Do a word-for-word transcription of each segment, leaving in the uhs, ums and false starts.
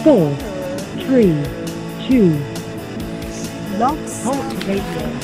four, three, two, Blog Talk Radio.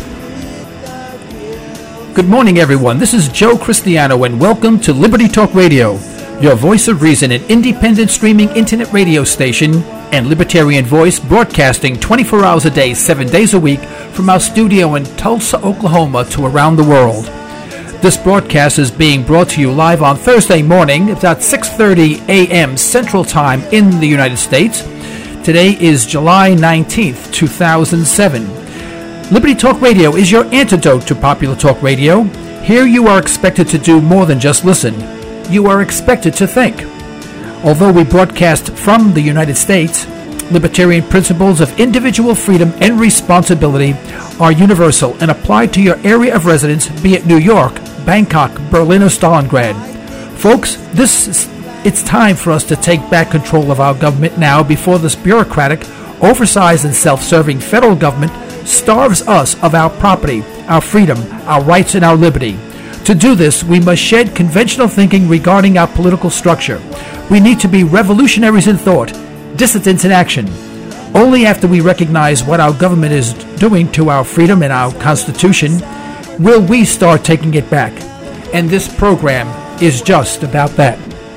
Good morning, everyone. This is Joe Cristiano, and welcome to Liberty Talk Radio, your voice of reason, an independent streaming internet radio station and libertarian voice broadcasting twenty-four hours a day, seven days a week from our studio in Tulsa, Oklahoma to around the world. This broadcast is being brought to you live on Thursday morning at six thirty a.m. Central Time in the United States. Today is July nineteenth, two thousand seven. Liberty Talk Radio is your antidote to popular talk radio. Here you are expected to do more than just listen. You are expected to think. Although we broadcast from the United States, libertarian principles of individual freedom and responsibility are universal and apply to your area of residence, be it New York, Bangkok, Berlin, or Stalingrad. Folks, this is, it's time for us to take back control of our government now before this bureaucratic, oversized, and self-serving federal government starves us of our property, our freedom, our rights, and our liberty. To do this, we must shed conventional thinking regarding our political structure. We need to be revolutionaries in thought, dissidents in action. Only after we recognize what our government is doing to our freedom and our Constitution will we start taking it back. And this program is just about that.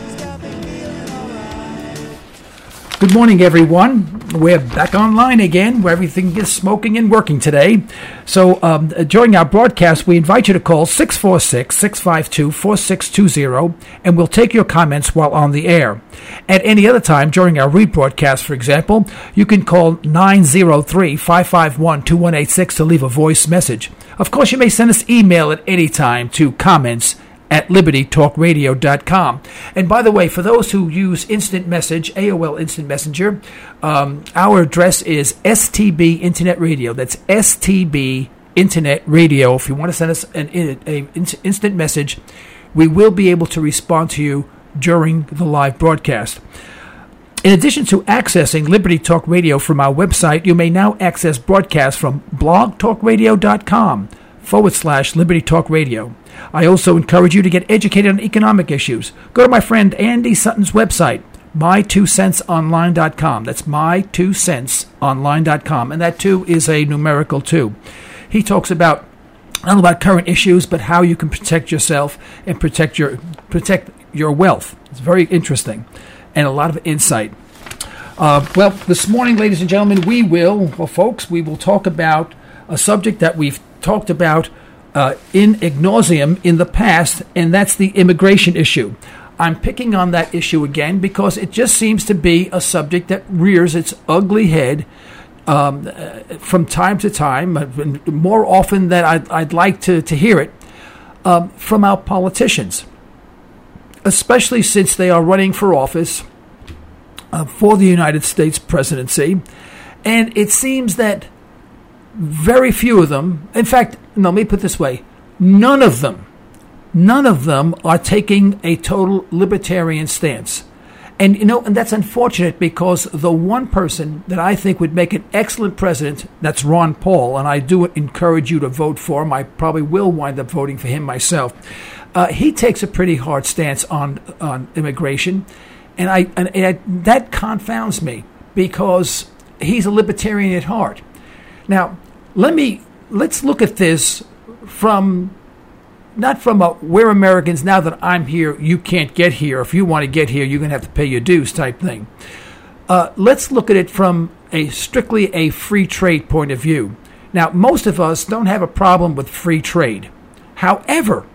Good morning, everyone. We're back online again, where everything is smoking and working today. So um, during our broadcast, we invite you to call six four six, six five two, four six two zero, and we'll take your comments while on the air. At any other time during our rebroadcast, for example, you can call nine zero three, five five one, two one eight six to leave a voice message. Of course, you may send us email at any time to comments at liberty talk radio dot com. And by the way, for those who use Instant Message, A O L Instant Messenger, um, our address is S T B Internet Radio. That's S T B Internet Radio. If you want to send us an, an, an instant message, we will be able to respond to you during the live broadcast. In addition to accessing Liberty Talk Radio from our website, you may now access broadcasts from blog talk radio dot com forward slash Liberty Talk Radio. I also encourage you to get educated on economic issues. Go to my friend Andy Sutton's website, my two cents online dot com. That's my two cents online dot com. And that two is a numerical two. He talks about not only about current issues, but how you can protect yourself and protect your protect your wealth. It's very interesting and a lot of insight. Uh, well, this morning, ladies and gentlemen, we will, well, folks, we will talk about a subject that we've talked about Uh, in ad nauseum in the past, and that's the immigration issue. I'm picking on that issue again because it just seems to be a subject that rears its ugly head um, uh, from time to time, uh, more often than I'd, I'd like to, to hear it, um, from our politicians, especially since they are running for office uh, for the United States presidency. And it seems that very few of them, in fact, no, let me put it this way, none of them, none of them are taking a total libertarian stance. And, you know, and that's unfortunate because the one person that I think would make an excellent president, that's Ron Paul, and I do encourage you to vote for him. I probably will wind up voting for him myself. Uh, he takes a pretty hard stance on, on immigration, and, I, and, and I, that confounds me because he's a libertarian at heart. Now, let me let's look at this from not from a we're Americans, now that I'm here, you can't get here. If you want to get here, you're going to have to pay your dues type thing. Uh, let's look at it from a strictly a free trade point of view. Now, most of us don't have a problem with free trade. However,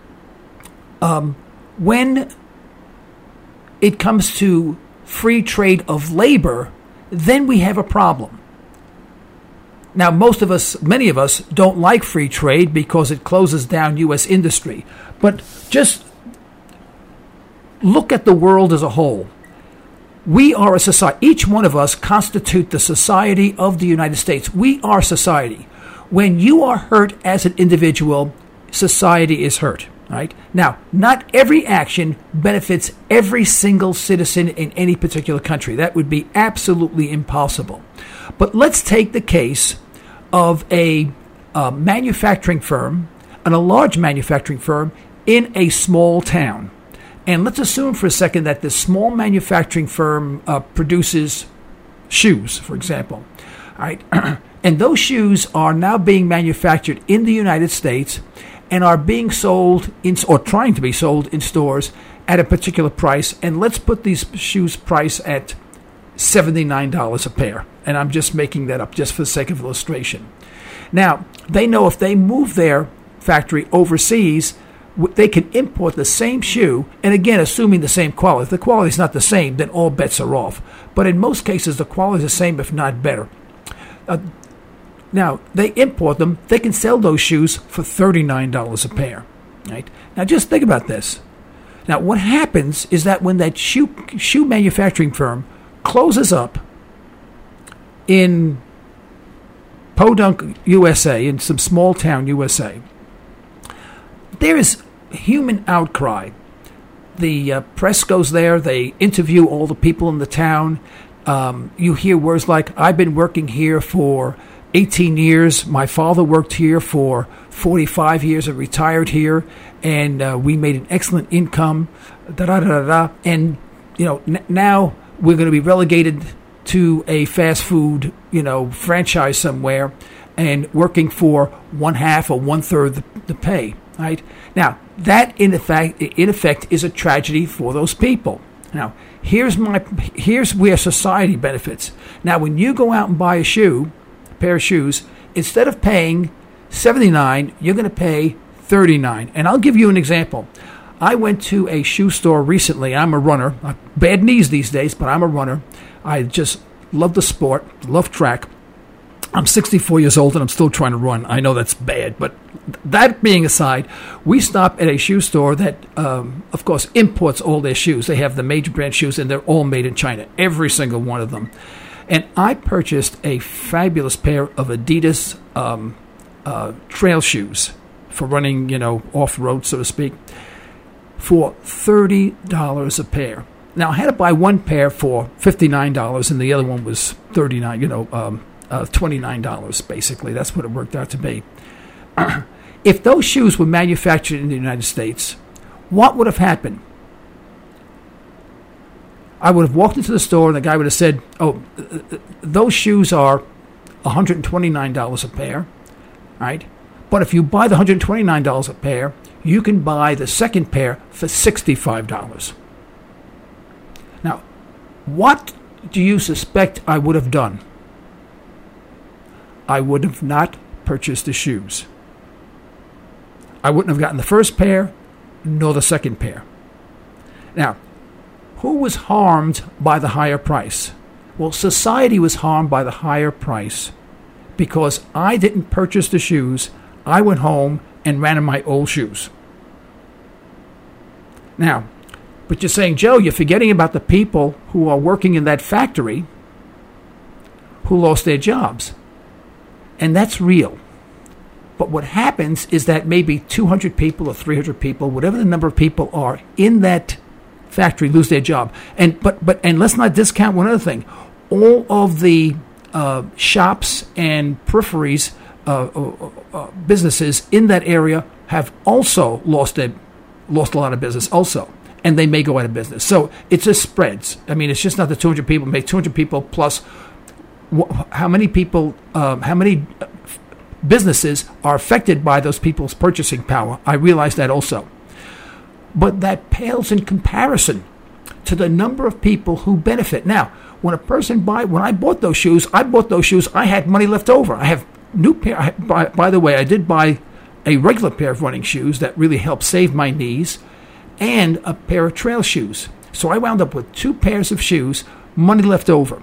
um, when it comes to free trade of labor, then we have a problem. Now, most of us, many of us, don't like free trade because it closes down U S industry. But just look at the world as a whole. We are a society. Each one of us constitute the society of the United States. We are society. When you are hurt as an individual, society is hurt. Right? Now, not every action benefits every single citizen in any particular country. That would be absolutely impossible. But let's take the case of a uh, manufacturing firm, and a large manufacturing firm in a small town. And let's assume for a second that this small manufacturing firm uh, produces shoes, for example. All right. And those shoes are now being manufactured in the United States and are being sold in, or trying to be sold in stores at a particular price. And let's put these shoes price at seventy-nine dollars a pair. And I'm just making that up just for the sake of illustration. Now, they know if they move their factory overseas, they can import the same shoe, and again, assuming the same quality. If the quality is not the same, then all bets are off. But in most cases, the quality is the same, if not better. Uh, now, they import them. They can sell those shoes for thirty-nine dollars a pair. Right? Now, just think about this. Now, what happens is that when that shoe shoe manufacturing firm closes up in Podunk, U S A, in some small town, U S A, there is human outcry. The uh, press goes there. They interview all the people in the town. Um, you hear words like, I've been working here for eighteen years. My father worked here for forty-five years and retired here. And uh, we made an excellent income. Da, da, da, da, da. And, you know, n- now we're going to be relegated to a fast food, you know, franchise somewhere and working for one half or one third the, the pay. Right? Now, that in effect, in effect is a tragedy for those people. Now, here's my here's where society benefits. Now, when you go out and buy a shoe, a pair of shoes, instead of paying seventy-nine dollars, you're going to pay thirty-nine dollars. And I'll give you an example. I went to a shoe store recently. I'm a runner. I have bad knees these days, but I'm a runner. I just love the sport, love track. I'm sixty-four years old and I'm still trying to run. I know that's bad, but that being aside, we stop at a shoe store that, um, of course, imports all their shoes. They have the major brand shoes, and they're all made in China, every single one of them. And I purchased a fabulous pair of Adidas um, uh, trail shoes for running, you know, off-road, so to speak, for thirty dollars a pair. Now, I had to buy one pair for fifty-nine dollars, and the other one was thirty-nine dollars, you know, um, uh, twenty-nine dollars, basically. That's what it worked out to be. If those shoes were manufactured in the United States, what would have happened? I would have walked into the store and the guy would have said, oh, those shoes are one hundred twenty-nine dollars a pair, right? But if you buy the one hundred twenty-nine dollars a pair, you can buy the second pair for sixty-five dollars. Now, what do you suspect I would have done? I would have not purchased the shoes. I wouldn't have gotten the first pair, nor the second pair. Now, who was harmed by the higher price? Well, society was harmed by the higher price because I didn't purchase the shoes. I went home and ran in my old shoes. Now, but you're saying, Joe, you're forgetting about the people who are working in that factory who lost their jobs. And that's real. But what happens is that maybe two hundred people or three hundred people, whatever the number of people are in that factory, lose their job. And but but and let's not discount one other thing. All of the uh, shops and peripheries, uh, uh, uh, businesses in that area have also lost their, lost a lot of business also. And they may go out of business. So it just spreads. I mean, it's just not the two hundred people. Make two hundred people plus wh- how many people, um, how many businesses are affected by those people's purchasing power. I realize that also. But that pales in comparison to the number of people who benefit. Now, when a person buy, when I bought those shoes, I bought those shoes, I had money left over. I have new pair. I, by, by the way, I did buy a regular pair of running shoes that really helped save my knees and a pair of trail shoes. So I wound up with two pairs of shoes, money left over.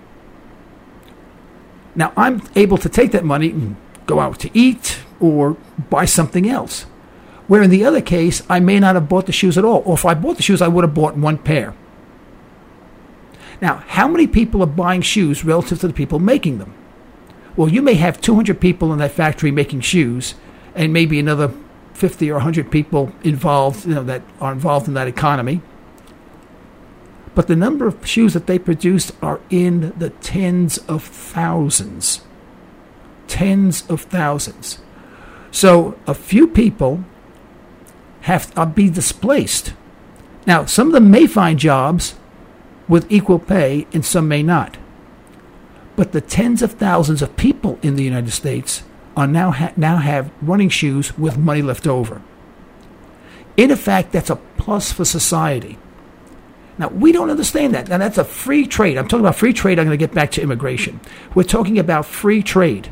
Now, I'm able to take that money and go out to eat or buy something else. Where in the other case, I may not have bought the shoes at all. Or if I bought the shoes, I would have bought one pair. Now, how many people are buying shoes relative to the people making them? Well, you may have two hundred people in that factory making shoes and maybe another fifty or one hundred people involved, you know, that are involved in that economy. But the number of shoes that they produce are in the tens of thousands. Tens of thousands. So a few people have to be displaced. Now, some of them may find jobs with equal pay and some may not. But the tens of thousands of people in the United States are now ha- now have running shoes with money left over. In effect, that's a plus for society. Now, we don't understand that. Now, that's a free trade. I'm talking about free trade. I'm going to get back to immigration. We're talking about free trade.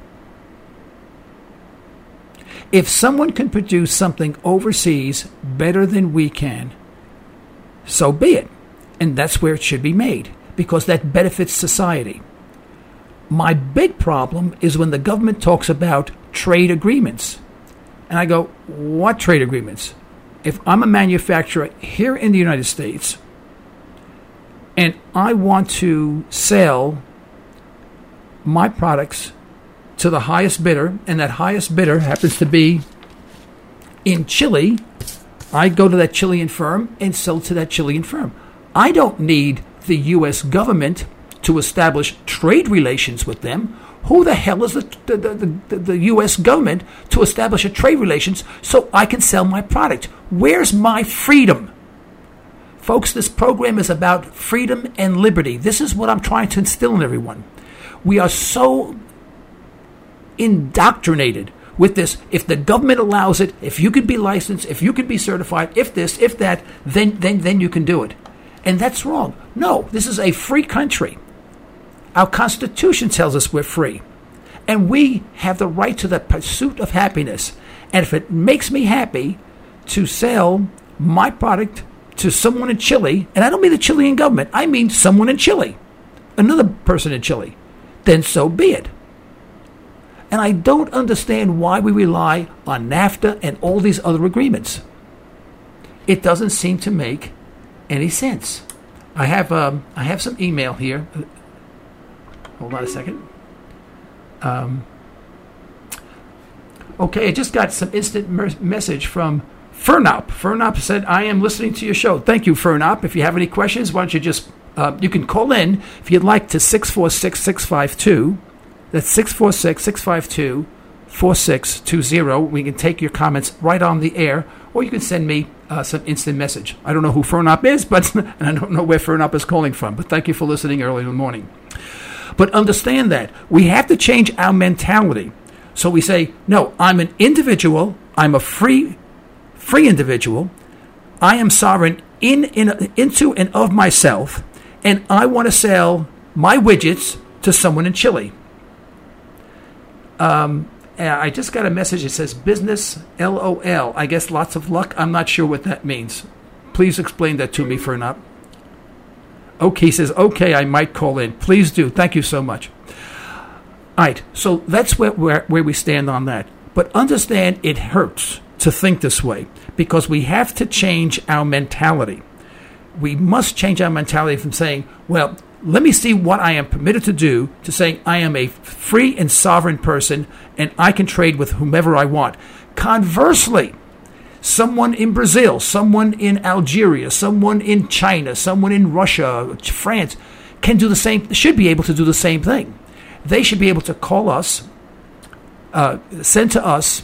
If someone can produce something overseas better than we can, so be it. And that's where it should be made, because that benefits society. My big problem is when the government talks about trade agreements. And I go, what trade agreements? If I'm a manufacturer here in the United States and I want to sell my products to the highest bidder, and that highest bidder happens to be in Chile, I go to that Chilean firm and sell to that Chilean firm. I don't need the U S government to establish trade relations with them. Who the hell is the, the, the, the, the U S government to establish a trade relations so I can sell my product? Where's my freedom? Folks, this program is about freedom and liberty. This is what I'm trying to instill in everyone. We are so indoctrinated with this. If the government allows it, if you can be licensed, if you can be certified, if this, if that, then then then you can do it. And that's wrong. No, this is a free country. Our Constitution tells us we're free. And we have the right to the pursuit of happiness. And if it makes me happy to sell my product to someone in Chile, and I don't mean the Chilean government, I mean someone in Chile, another person in Chile, then so be it. And I don't understand why we rely on NAFTA and all these other agreements. It doesn't seem to make any sense. I have um, I have some email here. Hold on a second. Um, okay, I just got some instant mer- message from Fernop. Fernop said, I am listening to your show. Thank you, Fernop. If you have any questions, why don't you just, uh, you can call in if you'd like to six four six, six five two. That's six four six, six five two, four six two zero. We can take your comments right on the air, or you can send me uh, some instant message. I don't know who Fernop is, but and I don't know where Fernop is calling from, but thank you for listening early in the morning. But understand that we have to change our mentality. So we say, no, I'm an individual. I'm a free, free individual. I am sovereign in, in into and of myself, and I want to sell my widgets to someone in Chile. Um, I just got a message. It says business L O L. I guess lots of luck. I'm not sure what that means. Please explain that to me, Fernop. Okay, he says, okay, I might call in. Please do. Thank you so much. All right, so that's where, where, where we stand on that. But understand it hurts to think this way because we have to change our mentality. We must change our mentality from saying, well, let me see what I am permitted to do, to saying I am a free and sovereign person and I can trade with whomever I want. Conversely, someone in Brazil, someone in Algeria, someone in China, someone in Russia, France can do the same, should be able to do the same thing. They should be able to call us, uh, send to us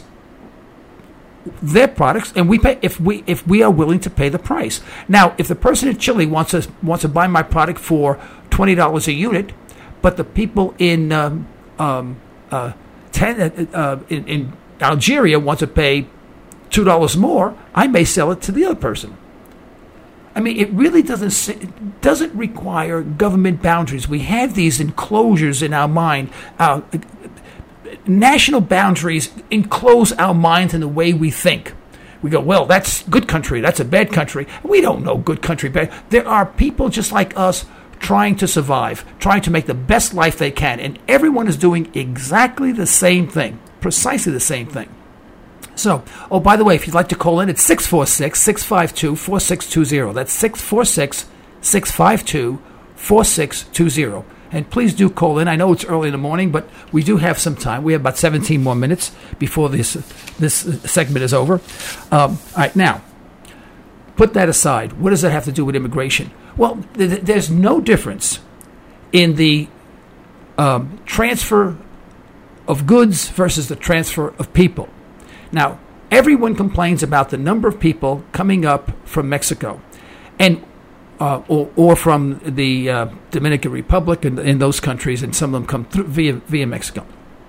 their products, and we pay if we if we are willing to pay the price. Now, if the person in Chile wants to wants to buy my product for twenty dollars a unit, but the people in um, um, uh, ten, uh, in, in Algeria want to pay two dollars more, I may sell it to the other person. I mean, it really doesn't it doesn't require government boundaries. We have these enclosures in our mind. Our national boundaries enclose our minds in the way we think. We go, well, that's good country. That's a bad country. We don't know good country, bad. There are people just like us trying to survive, trying to make the best life they can. And everyone is doing exactly the same thing, precisely the same thing. So, oh, by the way, if you'd like to call in, it's six four six, six five two, four six two zero. That's six four six, six five two, four six two zero. And please do call in. I know it's early in the morning, but we do have some time. We have about seventeen more minutes before this this segment is over. Um, all right, now, put that aside. What does that have to do with immigration? Well, th- there's no difference in the um, transfer of goods versus the transfer of people. Now, everyone complains about the number of people coming up from Mexico. And uh, or, or from the uh, Dominican Republic and in those countries, and some of them come through via via Mexico.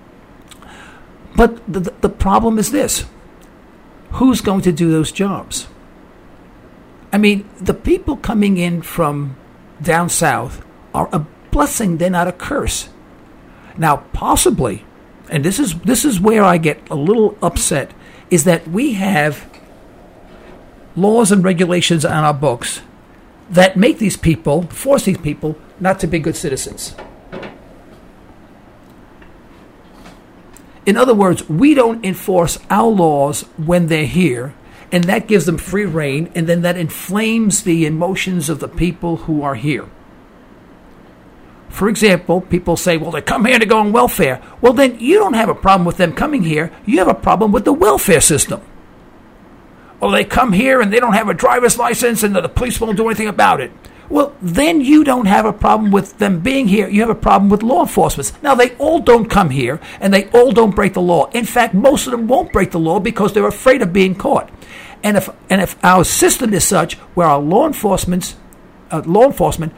But the, the problem is this: who's going to do those jobs? I mean, the people coming in from down south are a blessing; they're not a curse. Now, possibly, and this is this is where I get a little upset, is that we have laws and regulations on our books that make these people, force these people not to be good citizens. In other words, we don't enforce our laws when they're here, and that gives them free rein, and then that inflames the emotions of the people who are here. For example, people say, well, they come here to go on welfare. Well, then you don't have a problem with them coming here. You have a problem with the welfare system. Or they come here and they don't have a driver's license and the police won't do anything about it. Well, then you don't have a problem with them being here. You have a problem with law enforcement. Now, they all don't come here and they all don't break the law. In fact, most of them won't break the law because they're afraid of being caught. And if and if our system is such where our law enforcement, uh, law enforcement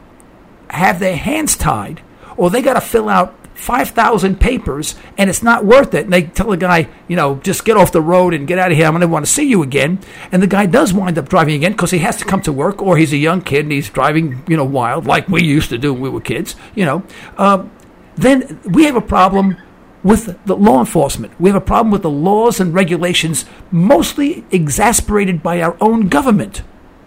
have their hands tied, or they got to fill out five thousand papers, and it's not worth it. And they tell the guy, you know, just get off the road and get out of here. I'm going to want to see you again. And the guy does wind up driving again because he has to come to work, or he's a young kid and he's driving, you know, wild, like we used to do when we were kids, you know. Um, then we have a problem with the law enforcement. We have a problem with the laws and regulations, mostly exasperated by our own government.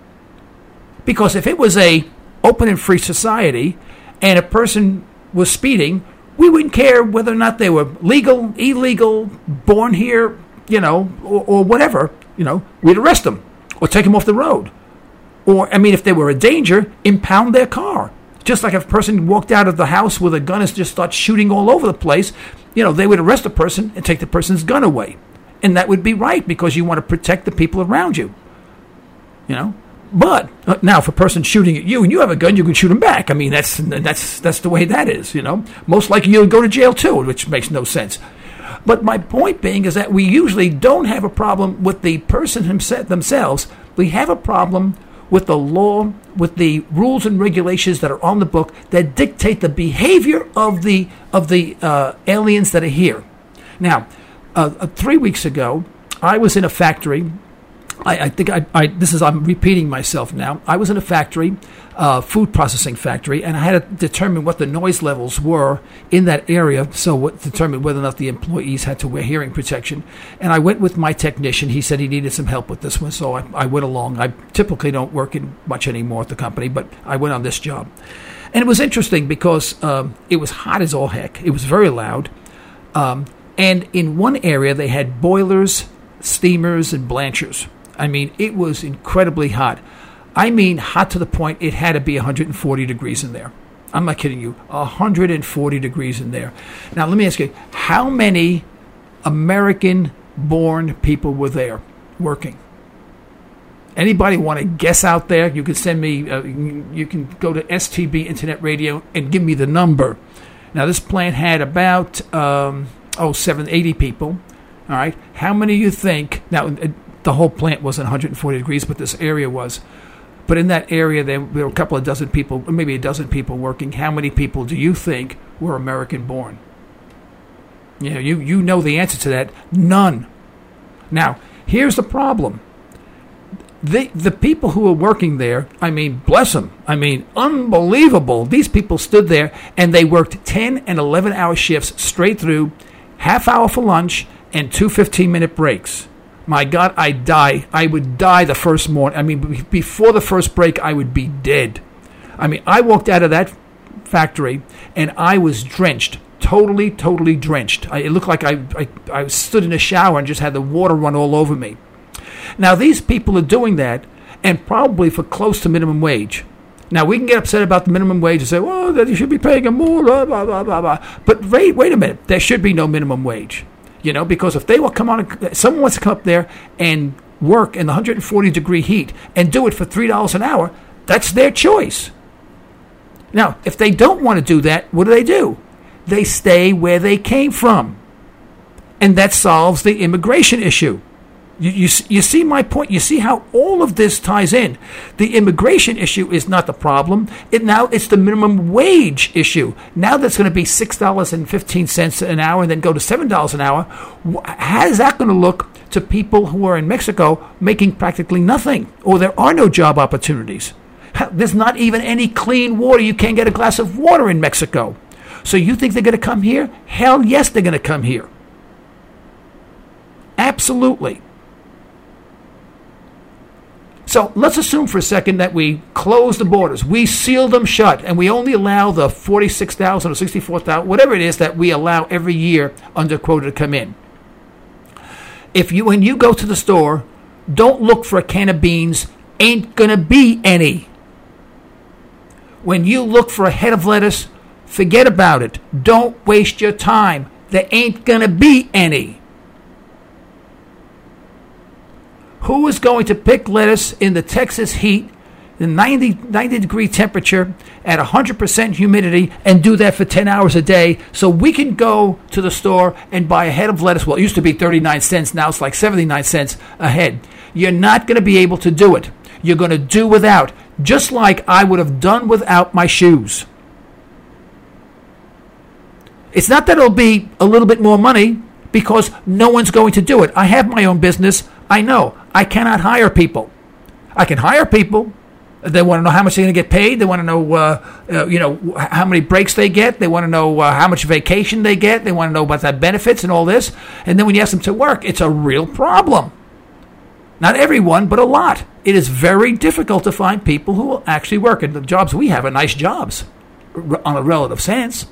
Because if it was a open and free society and a person was speeding, we wouldn't care whether or not they were legal, illegal, born here, you know, or, or whatever. You know, we'd arrest them or take them off the road. Or, I mean, if they were a danger, impound their car. Just like if a person walked out of the house with a gun and just started shooting all over the place, you know, they would arrest the person and take the person's gun away. And that would be right because you want to protect the people around you. You know? But uh, now, if a person's shooting at you and you have a gun, you can shoot him back. I mean, that's that's that's the way that is, you know. Most likely you'll go to jail too, which makes no sense. But my point being is that we usually don't have a problem with the person himself, themselves. We have a problem with the law, with the rules and regulations that are on the book that dictate the behavior of the of the uh, aliens that are here. Now, uh, uh, three weeks ago, I was in a factory. I, I think I, I, this is, I'm repeating myself now. I was in a factory, uh, food processing factory, and I had to determine what the noise levels were in that area, so what, determine whether or not the employees had to wear hearing protection. And I went with my technician. He said he needed some help with this one, so I, I went along. I typically don't work in much anymore at the company, but I went on this job. And it was interesting because um, it was hot as all heck. It was very loud. Um, and in one area, they had boilers, steamers, and blanchers. I mean, it was incredibly hot. I mean, hot to the point it had to be one hundred forty degrees in there. I'm not kidding you. one hundred forty degrees in there. Now, let me ask you, how many American-born people were there working? Anybody want to guess out there? You can send me, uh, you can go to S T B Internet Radio and give me the number. Now, this plant had about, um, oh, seven, eighty people. All right. How many you think, now, the whole plant wasn't one hundred forty degrees, but this area was. But in that area, there, there were a couple of dozen people, or maybe a dozen people working. How many people do you think were American-born? You know, you, you know the answer to that. None. Now, here's the problem. The, the people who were working there, I mean, bless them. I mean, unbelievable. These people stood there, and they worked ten and eleven-hour shifts straight through, half hour for lunch, and two fifteen-minute breaks. My God, I'd die. I would die the first morning. I mean, before the first break, I would be dead. I mean, I walked out of that factory, and I was drenched, totally, totally drenched. I, it looked like I, I, I stood in a shower and just had the water run all over me. Now, these people are doing that, and probably for close to minimum wage. Now, we can get upset about the minimum wage and say, well, that you should be paying them more, blah, blah, blah, blah, blah. But wait, wait a minute. There should be no minimum wage. You know, because if they will come on, someone wants to come up there and work in the one hundred forty degree heat and do it for three dollars an hour, that's their choice. Now, if they don't want to do that, what do they do? They stay where they came from. And that solves the immigration issue. You, you, you see my point? You see how all of this ties in? The immigration issue is not the problem. It now it's the minimum wage issue. Now that's going to be six dollars and fifteen cents an hour and then go to seven dollars an hour. How is that going to look to people who are in Mexico making practically nothing, or there are no job opportunities? There's not even any clean water. You can't get a glass of water in Mexico. So you think they're going to come here? Hell yes, they're going to come here. Absolutely. So let's assume for a second that we close the borders. We seal them shut, and we only allow the forty-six thousand or sixty-four thousand, whatever it is that we allow every year under quota to come in. If you, when you go to the store, don't look for a can of beans. Ain't going to be any. When you look for a head of lettuce, forget about it. Don't waste your time. There ain't going to be any. Who is going to pick lettuce in the Texas heat, the ninety, ninety degree temperature, at one hundred percent humidity, and do that for ten hours a day so we can go to the store and buy a head of lettuce? Well, it used to be thirty-nine cents. Now it's like seventy-nine cents a head. You're not going to be able to do it. You're going to do without, just like I would have done without my shoes. It's not that it'll be a little bit more money because no one's going to do it. I have my own business. I know. I cannot hire people. I can hire people. They want to know how much they're going to get paid. They want to know, uh, uh, you know, how many breaks they get. They want to know uh, how much vacation they get. They want to know about that benefits and all this. And then when you ask them to work, it's a real problem. Not everyone, but a lot. It is very difficult to find people who will actually work. And the jobs we have are nice jobs on a relative sense.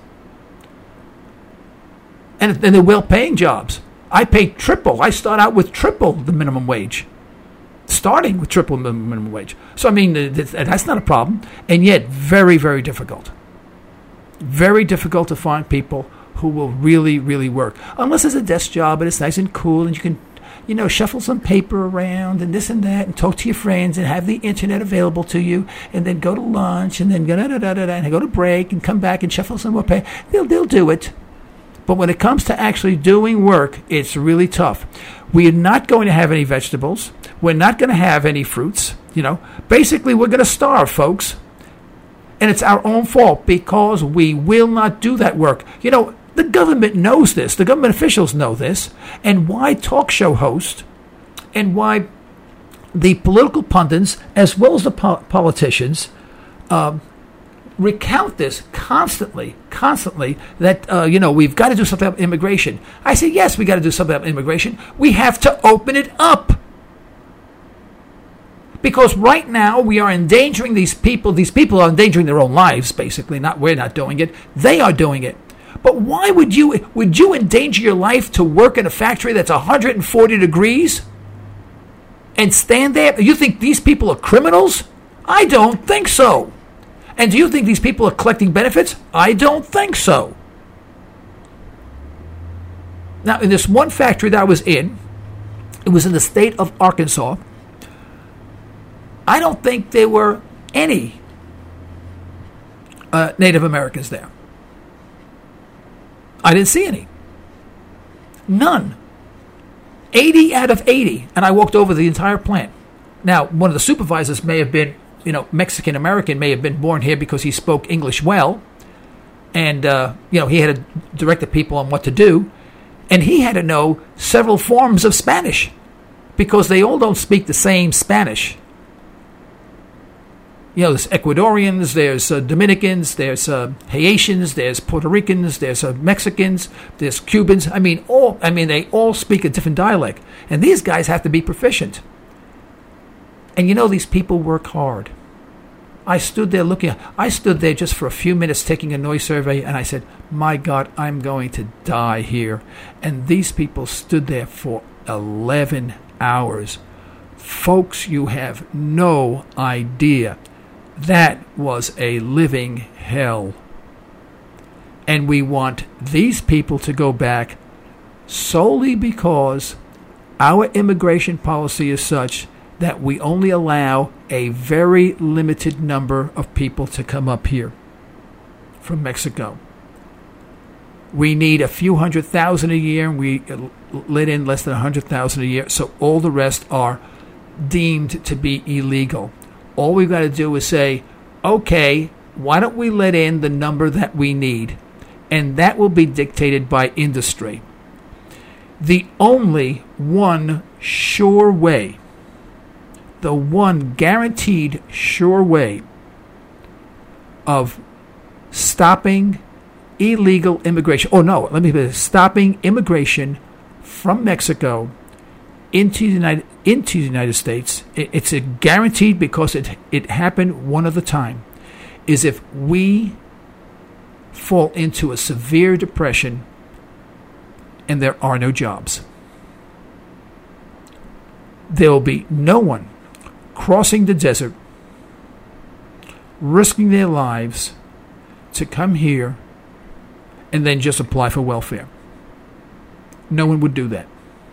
And, and they're well-paying jobs. I pay triple. I start out with triple the minimum wage. Starting with triple the minimum wage. So, I mean, that's not a problem. And yet, very, very difficult. Very difficult to find people who will really, really work. Unless there's a desk job and it's nice and cool and you can, you know, shuffle some paper around and this and that and talk to your friends and have the internet available to you and then go to lunch and then go, da, da, da, da, da, and go to break and come back and shuffle some more paper. They'll, they'll do it. But when it comes to actually doing work, it's really tough. We are not going to have any vegetables. We're not going to have any fruits. You know, basically, we're going to starve, folks. And it's our own fault because we will not do that work. You know, the government knows this. The government officials know this. And why talk show hosts and why the political pundits, as well as the po- politicians, um, recount this constantly, constantly, that, uh, you know, we've got to do something about immigration. I say, yes, we got to do something about immigration. We have to open it up. Because right now we are endangering these people. These people are endangering their own lives, basically. Not we're not doing it. They are doing it. But why would you would you endanger your life to work in a factory that's one hundred forty degrees and stand there? You think these people are criminals? I don't think so. And do you think these people are collecting benefits? I don't think so. Now, in this one factory that I was in, it was in the state of Arkansas. I don't think there were any uh, Native Americans there. I didn't see any. None. eighty out of eighty. And I walked over the entire plant. Now, one of the supervisors may have been, you know, Mexican-American, may have been born here because he spoke English well. And, uh, you know, he had to direct the people on what to do. And he had to know several forms of Spanish because they all don't speak the same Spanish. You know, there's Ecuadorians, there's uh, Dominicans, there's uh, Haitians, there's Puerto Ricans, there's uh, Mexicans, there's Cubans. I mean, all. I mean, they all speak a different dialect. And these guys have to be proficient. And you know, these people work hard. I stood there looking. I stood there just for a few minutes taking a noise survey, and I said, my God, I'm going to die here. And these people stood there for eleven hours. Folks, you have no idea. That was a living hell. And we want these people to go back solely because our immigration policy is such that we only allow a very limited number of people to come up here from Mexico. We need a few hundred thousand a year, and we let in less than a hundred thousand a year. So all the rest are deemed to be illegal. All we've got to do is say, okay, why don't we let in the number that we need? And that will be dictated by industry. The only one sure way, the one guaranteed sure way of stopping illegal immigration, oh no, let me put it, stopping immigration from Mexico into the United, into the United States, it, it's a guaranteed because it, it happened one at a time, is if we fall into a severe depression and there are no jobs. There will be no one crossing the desert, risking their lives to come here and then just apply for welfare. No one would do that.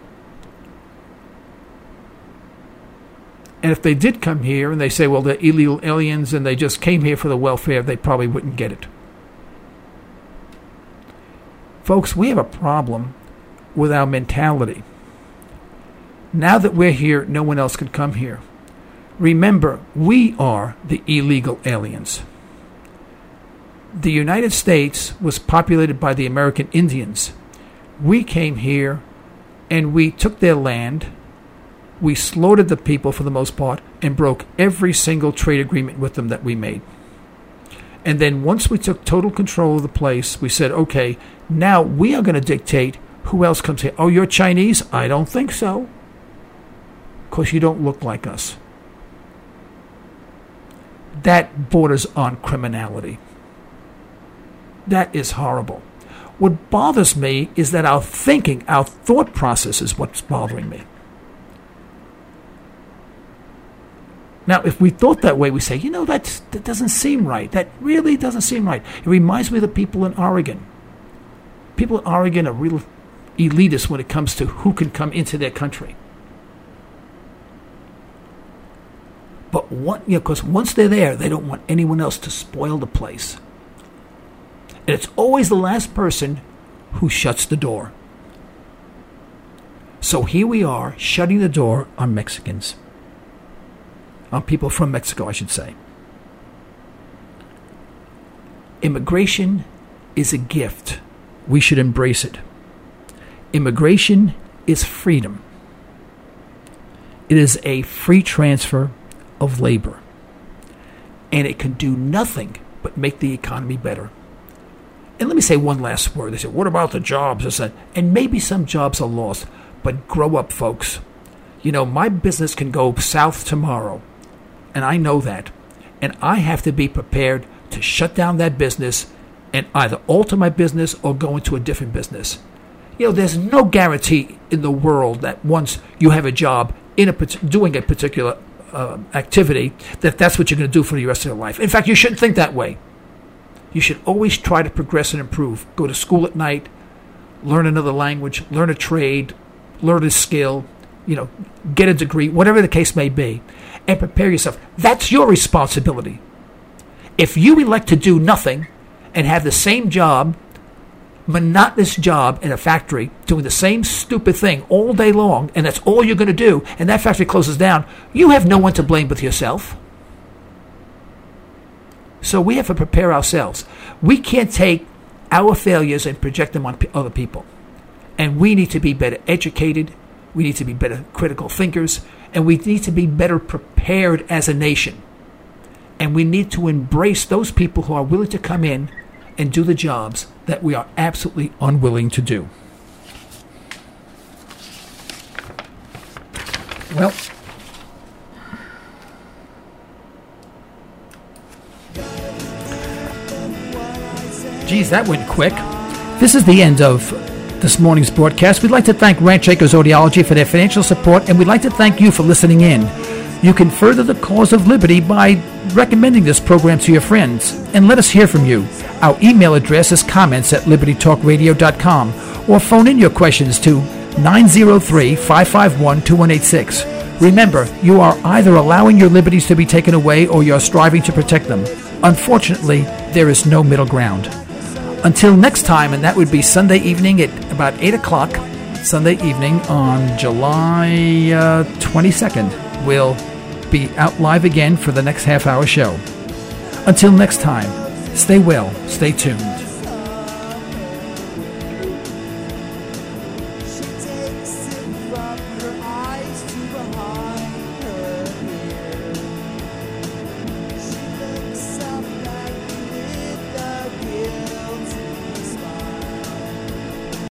And if they did come here and they say, well, they're illegal aliens and they just came here for the welfare, they probably wouldn't get it. Folks, we have a problem with our mentality. Now that we're here, no one else can come here. Remember, we are the illegal aliens. The United States was populated by the American Indians. We came here and we took their land. We slaughtered the people for the most part and broke every single trade agreement with them that we made. And then once we took total control of the place, we said, okay, now we are going to dictate who else comes here. Oh, you're Chinese? I don't think so. Because you don't look like us. That borders on criminality. That is horrible. What bothers me is that our thinking, our thought process is what's bothering me. Now, if we thought that way, we say, you know, that's, that doesn't seem right. That really doesn't seem right. It reminds me of the people in Oregon. People in Oregon are real elitists when it comes to who can come into their country. But what, you know, because once they're there, they don't want anyone else to spoil the place. And it's always the last person who shuts the door. So here we are, shutting the door on Mexicans. On people from Mexico, I should say. Immigration is a gift. We should embrace it. Immigration is freedom. It is a free transfer of labor. And it can do nothing but make the economy better. And let me say one last word. They say, what about the jobs? And maybe some jobs are lost, but grow up, folks. You know, my business can go south tomorrow. And I know that. And I have to be prepared to shut down that business and either alter my business or go into a different business. You know, there's no guarantee in the world that once you have a job in a doing a particular uh, activity, that that's what you're going to do for the rest of your life. In fact, you shouldn't think that way. You should always try to progress and improve. Go to school at night, learn another language, learn a trade, learn a skill, you know, get a degree, whatever the case may be. And prepare yourself. That's your responsibility. If you elect to do nothing and have the same job, monotonous job in a factory, doing the same stupid thing all day long, and that's all you're going to do, and that factory closes down, you have no one to blame but yourself. So we have to prepare ourselves. We can't take our failures and project them on other people. And we need to be better educated. We need to be better critical thinkers. And we need to be better prepared as a nation. And we need to embrace those people who are willing to come in and do the jobs that we are absolutely unwilling to do. Well, geez, that went quick. This is the end of this morning's broadcast. We'd like to thank Ranch Acres Audiology for their financial support, and we'd like to thank you for listening in. You can further the cause of liberty by recommending this program to your friends, and let us hear from you. Our email address is comments at liberty talk radio dot com, or phone in your questions to nine zero three, five five one, two one eight six. Remember, you are either allowing your liberties to be taken away or you're striving to protect them. Unfortunately, there is no middle ground. Until next time, and that would be Sunday evening at about eight o'clock, Sunday evening on July uh, twenty-second. We'll be out live again for the next half-hour show. Until next time, stay well, stay tuned. She takes it from